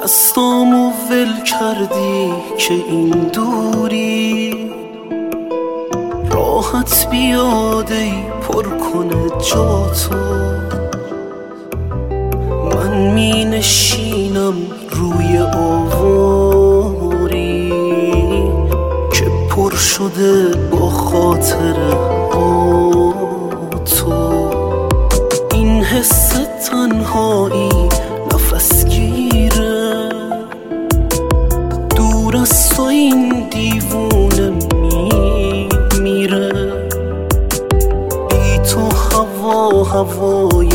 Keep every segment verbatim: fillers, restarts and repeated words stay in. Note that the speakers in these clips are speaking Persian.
دستامو ول کردی که این دوری راحت بیاده ای پر کنه جاتو. من می نشینم روی آواری که پر شده با خاطره ها تو. این حس تنهایی نفس گیره، دور از تو این دیوونه می میره. بی تو هوا هوای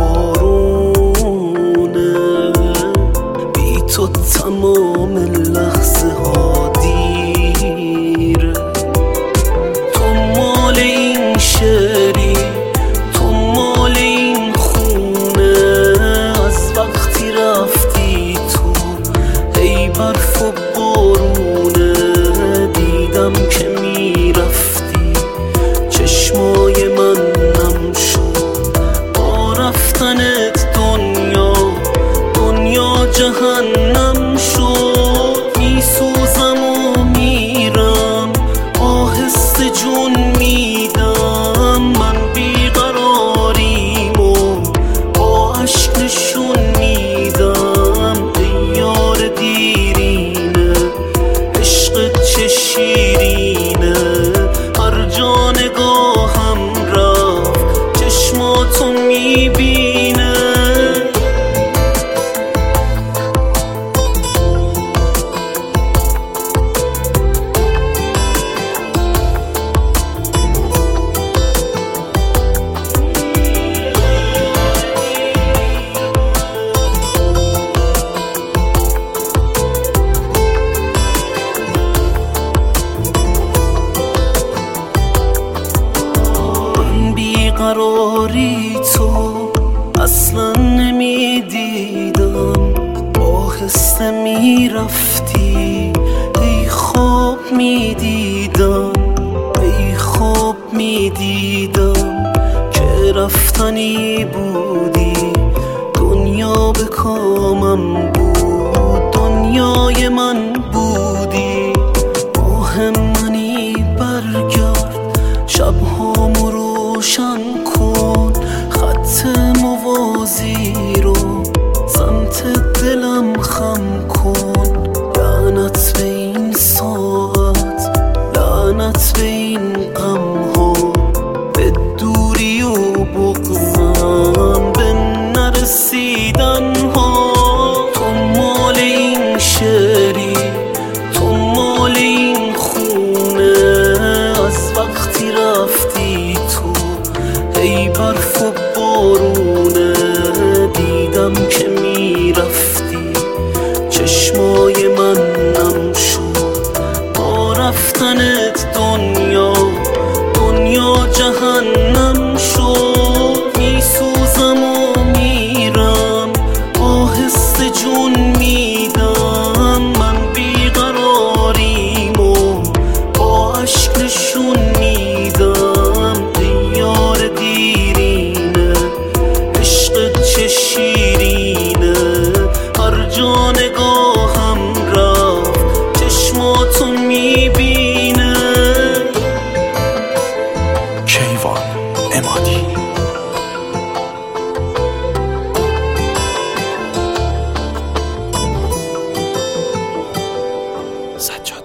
بارونه، بی تو تمام لحظه ها دیره. تو مال این شعری، تو مال این خونه، از وقتی رفتی تو ای برف و بارونه. دیدم که میرفتی چشمای من نم شد با رفتنت. دنیا دنیا جهنم شد. میسوزم و میرم آهسته جون میدم. من بیقراریم و با عشق نشون میدم. ای یار دیرینه عشقت چه شیرینه. هر جا نگاهم رفت چشماتو میبینه. قراری تو اصلا نمیدیدم، آهسته میرفتی ای خواب میدیدم. ای خواب میدیدم که رفتنی بودی. دنیا به کامم بود، دنیای من بودی. ماه منی برگرد شبهامو روشن کن. خط موازی رو سمت دلم خم کن. لعنت به این ساعت، لعنت به این غم ها، به دوری و بغضم، به نرسیدن ها. تو مال این شعری، تو مال این خونه، از وقتی رفتی تو ای برف و بارونه. دیدم که میرفتی چشمای من نم شد با رفتنت. دنیا دنیا جهنم شد. میسوزم و میرم آهسته جون میدم. من بیقراریم و با عشق نشون میدم. ای یار دیرینه عشقت چه شیرینه. هر جا نگاهم رفت چشماتو میبینه. کیوان امادی. سجاد.